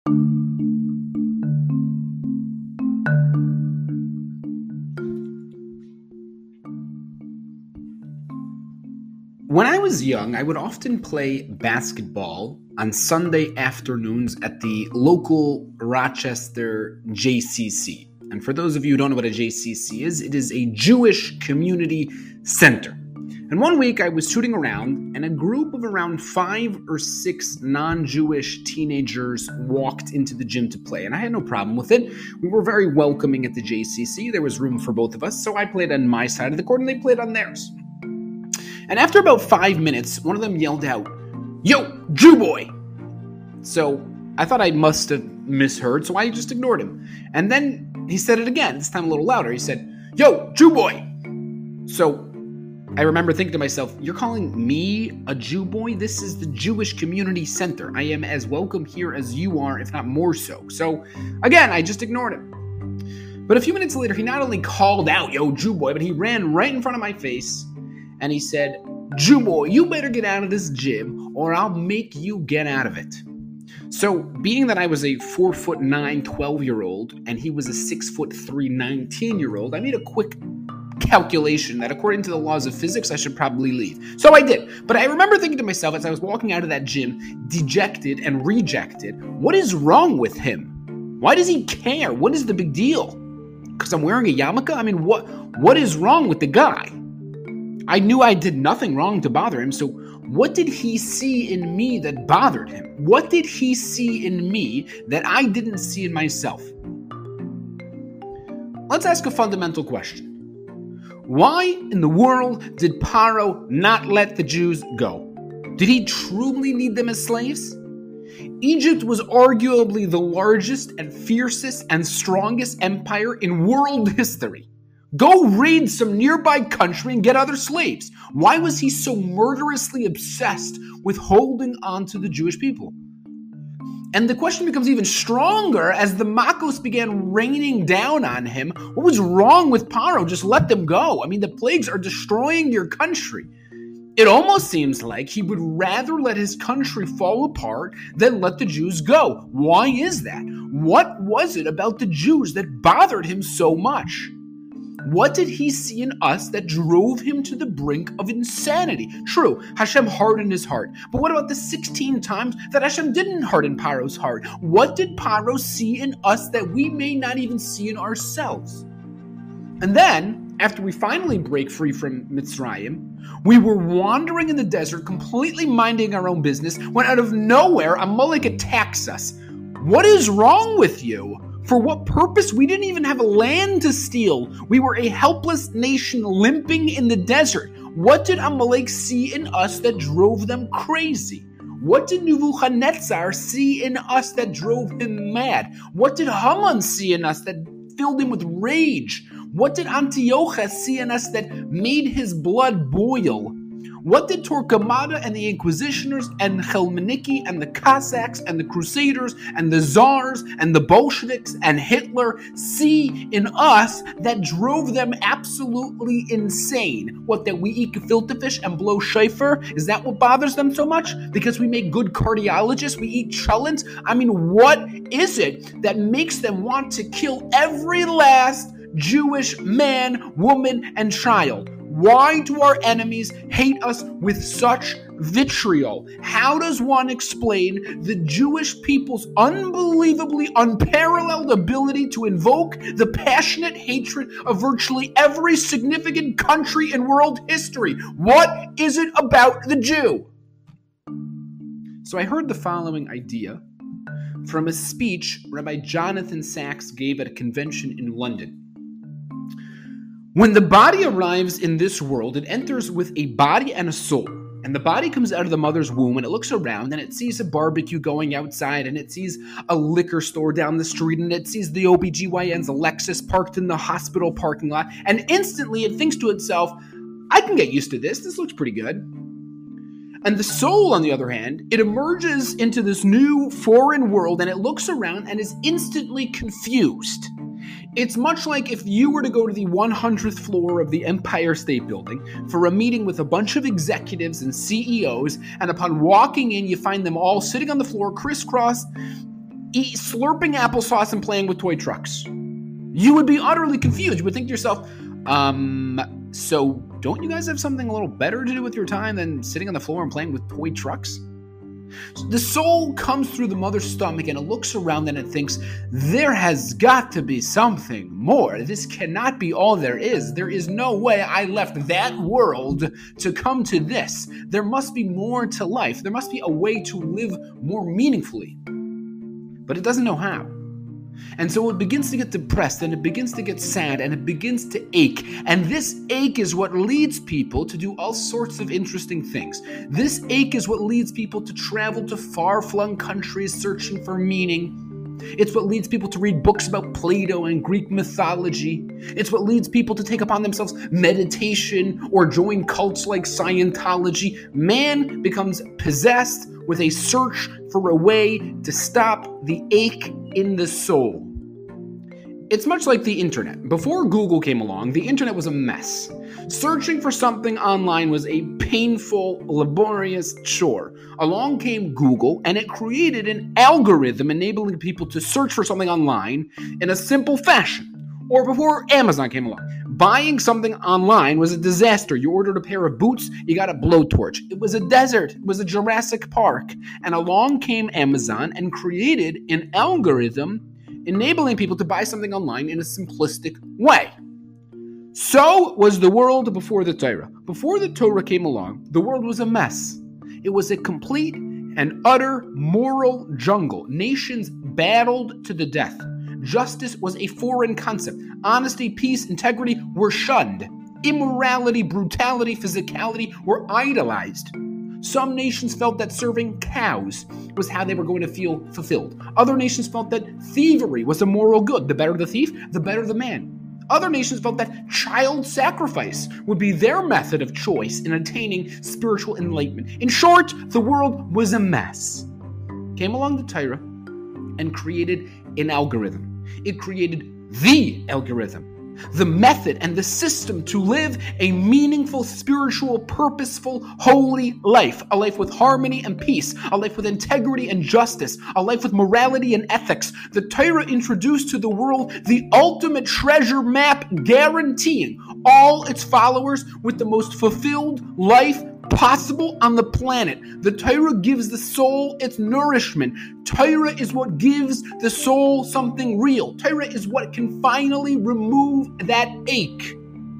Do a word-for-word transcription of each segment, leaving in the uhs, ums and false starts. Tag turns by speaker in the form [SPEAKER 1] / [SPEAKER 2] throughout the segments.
[SPEAKER 1] When I was young, I would often play basketball on Sunday afternoons at the local Rochester J C C. And for those of you who don't know what a J C C is, it is a Jewish community center. And one week I was shooting around and a group of around five or six non-Jewish teenagers walked into the gym to play. And I had no problem with it. We were very welcoming at the J C C. There was room for both of us. So I played on my side of the court and they played on theirs. And after about five minutes, one of them yelled out, "Yo, Jew boy!" So I thought I must have misheard, so I just ignored him. And then he said it again, this time a little louder. He said, "Yo, Jew boy!" So I remember thinking to myself, you're calling me a Jew boy? This is the Jewish Community Center. I am as welcome here as you are, if not more so. So again, I just ignored him. But a few minutes later, he not only called out, "Yo, Jew boy," but he ran right in front of my face and he said, "Jew boy, you better get out of this gym or I'll make you get out of it." So being that I was a four foot nine, twelve year old and he was a six foot three, nineteen year old, I made a quick calculation that according to the laws of physics, I should probably leave. So I did. But I remember thinking to myself as I was walking out of that gym, dejected and rejected, what is wrong with him? Why does he care? What is the big deal? Because I'm wearing a yarmulke? I mean, what what is wrong with the guy? I knew I did nothing wrong to bother him, so what did he see in me that bothered him? What did he see in me that I didn't see in myself? Let's ask a fundamental question. Why in the world did Paro not let the Jews go? Did he truly need them as slaves? Egypt was arguably the largest and fiercest and strongest empire in world history. Go raid some nearby country and get other slaves. Why was he so murderously obsessed with holding on to the Jewish people? And the question becomes even stronger as the Makos began raining down on him. What was wrong with Paro? Just let them go. I mean, the plagues are destroying your country. It almost seems like he would rather let his country fall apart than let the Jews go. Why is that? What was it about the Jews that bothered him so much? What did he see in us that drove him to the brink of insanity? True, Hashem hardened his heart. But what about the sixteen times that Hashem didn't harden Paro's heart? What did Paro see in us that we may not even see in ourselves? And then, after we finally break free from Mitzrayim, we were wandering in the desert, completely minding our own business, when out of nowhere, Amalek attacks us. What is wrong with you? For what purpose? We didn't even have land to steal. We were a helpless nation limping in the desert. What did Amalek see in us that drove them crazy? What did Nebuchadnezzar see in us that drove him mad? What did Haman see in us that filled him with rage? What did Antiochus see in us that made his blood boil? What did Torquemada and the Inquisitioners and Khmelnytsky and the Cossacks and the Crusaders and the Tsars and the Bolsheviks and Hitler see in us that drove them absolutely insane? What, that we eat gefilte fish and blow shofar? Is that what bothers them so much? Because we make good cardiologists? We eat cholents? I mean, what is it that makes them want to kill every last Jewish man, woman, and child? Why do our enemies hate us with such vitriol? How does one explain the Jewish people's unbelievably unparalleled ability to invoke the passionate hatred of virtually every significant country in world history? What is it about the Jew? So I heard the following idea from a speech Rabbi Jonathan Sachs gave at a convention in London. When the body arrives in this world, it enters with a body and a soul. And the body comes out of the mother's womb and it looks around and it sees a barbecue going outside and it sees a liquor store down the street and it sees the O B G Y N's Lexus parked in the hospital parking lot. And instantly it thinks to itself, I can get used to this. This looks pretty good. And the soul, on the other hand, it emerges into this new foreign world and it looks around and is instantly confused. It's much like if you were to go to the one hundredth floor of the Empire State Building for a meeting with a bunch of executives and C E Os, and upon walking in, you find them all sitting on the floor crisscrossed, eat, slurping applesauce and playing with toy trucks. You would be utterly confused. You would think to yourself, um, so don't you guys have something a little better to do with your time than sitting on the floor and playing with toy trucks? The soul comes through the mother's stomach and it looks around and it thinks, there has got to be something more. This cannot be all there is. There is no way I left that world to come to this. There must be more to life. There must be a way to live more meaningfully. But it doesn't know how. And so it begins to get depressed, and it begins to get sad, and it begins to ache. And this ache is what leads people to do all sorts of interesting things. This ache is what leads people to travel to far-flung countries searching for meaning. It's what leads people to read books about Plato and Greek mythology. It's what leads people to take upon themselves meditation or join cults like Scientology. Man becomes possessed with a search for a way to stop the ache in the soul. It's much like the internet. Before Google came along, the internet was a mess. Searching for something online was a painful, laborious chore. Along came Google, and it created an algorithm enabling people to search for something online in a simple fashion. Or before Amazon came along, buying something online was a disaster. You ordered a pair of boots, you got a blowtorch. It was a desert. It was a Jurassic Park. And along came Amazon and created an algorithm enabling people to buy something online in a simplistic way. So was the world before the Torah. Before the Torah came along, the world was a mess. It was a complete and utter moral jungle. Nations battled to the death. Justice was a foreign concept. Honesty, peace, integrity were shunned. Immorality, brutality, physicality were idolized. Some nations felt that serving cows was how they were going to feel fulfilled. Other nations felt that thievery was a moral good. The better the thief, the better the man. Other nations felt that child sacrifice would be their method of choice in attaining spiritual enlightenment. In short, the world was a mess. Came along the Torah and created an algorithm. It created the algorithm, the method and the system to live a meaningful, spiritual, purposeful, holy life. A life with harmony and peace. A life with integrity and justice. A life with morality and ethics. The Torah introduced to the world the ultimate treasure map, guaranteeing all its followers with the most fulfilled life possible on the planet. The Torah gives the soul its nourishment. Torah is what gives the soul something real. Torah is what can finally remove that ache.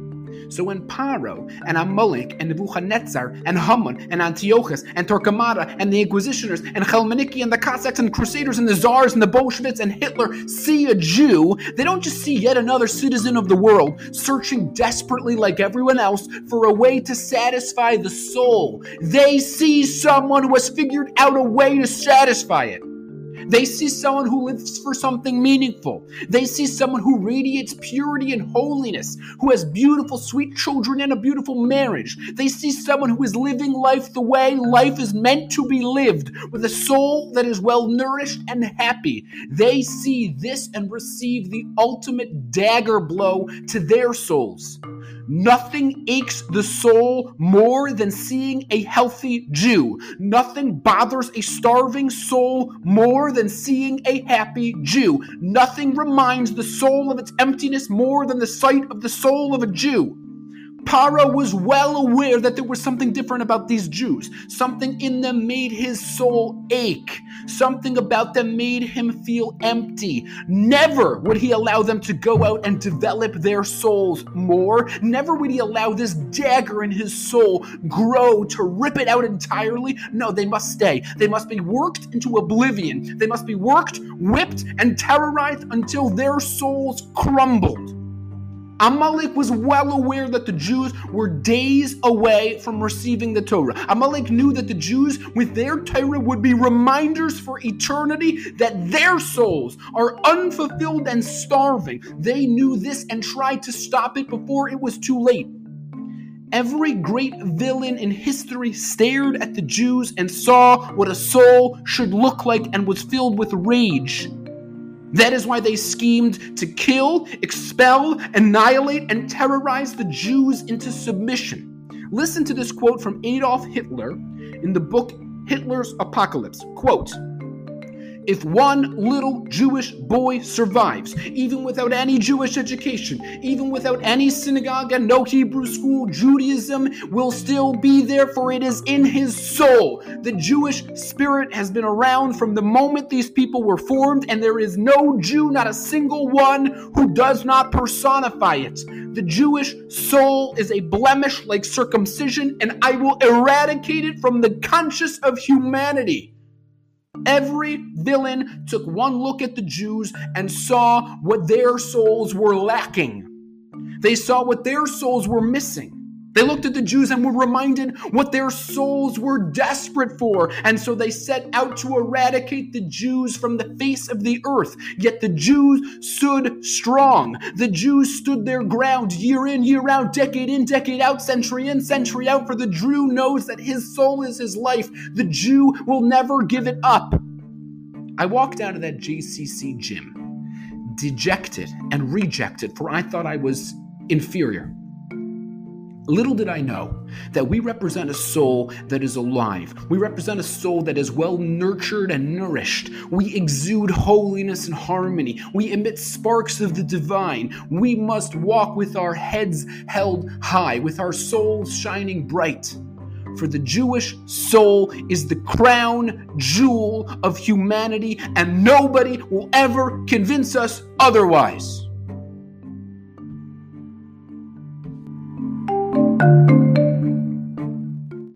[SPEAKER 1] So when Paro and Amalek and Nebuchadnezzar and Haman and Antiochus and Torquemada and the Inquisitioners and Chelmaniki and the Cossacks and the Crusaders and the Tsars and the Bolsheviks and Hitler see a Jew, they don't just see yet another citizen of the world searching desperately like everyone else for a way to satisfy the soul. They see someone who has figured out a way to satisfy it. They see someone who lives for something meaningful. They see someone who radiates purity and holiness, who has beautiful, sweet children and a beautiful marriage. They see someone who is living life the way life is meant to be lived, with a soul that is well nourished and happy. They see this and receive the ultimate dagger blow to their souls. Nothing aches the soul more than seeing a healthy Jew. Nothing bothers a starving soul more than seeing a happy Jew. Nothing reminds the soul of its emptiness more than the sight of the soul of a Jew. Paro was well aware that there was something different about these Jews. Something in them made his soul ache. Something about them made him feel empty. Never would he allow them to go out and develop their souls more. Never would he allow this dagger in his soul grow to rip it out entirely. No, they must stay. They must be worked into oblivion. They must be worked, whipped, and terrorized until their souls crumbled. Amalek was well aware that the Jews were days away from receiving the Torah. Amalek knew that the Jews with their Torah would be reminders for eternity that their souls are unfulfilled and starving. They knew this and tried to stop it before it was too late. Every great villain in history stared at the Jews and saw what a soul should look like and was filled with rage. That is why they schemed to kill, expel, annihilate, and terrorize the Jews into submission. Listen to this quote from Adolf Hitler in the book Hitler's Apocalypse. Quote, If one little Jewish boy survives, even without any Jewish education, even without any synagogue and no Hebrew school, Judaism will still be there, for it is in his soul. The Jewish spirit has been around from the moment these people were formed, and there is no Jew, not a single one, who does not personify it. The Jewish soul is a blemish like circumcision, and I will eradicate it from the conscience of humanity. Every villain took one look at the Jews and saw what their souls were lacking. They saw what their souls were missing. They looked at the Jews and were reminded what their souls were desperate for. And so they set out to eradicate the Jews from the face of the earth. Yet the Jews stood strong. The Jews stood their ground year in, year out, decade in, decade out, century in, century out. For the Jew knows that his soul is his life. The Jew will never give it up. I walked out of that J C C gym, dejected and rejected, for I thought I was inferior. Little did I know that we represent a soul that is alive. We represent a soul that is well nurtured and nourished. We exude holiness and harmony. We emit sparks of the divine. We must walk with our heads held high, with our souls shining bright. For the Jewish soul is the crown jewel of humanity, and nobody will ever convince us otherwise. Thank you.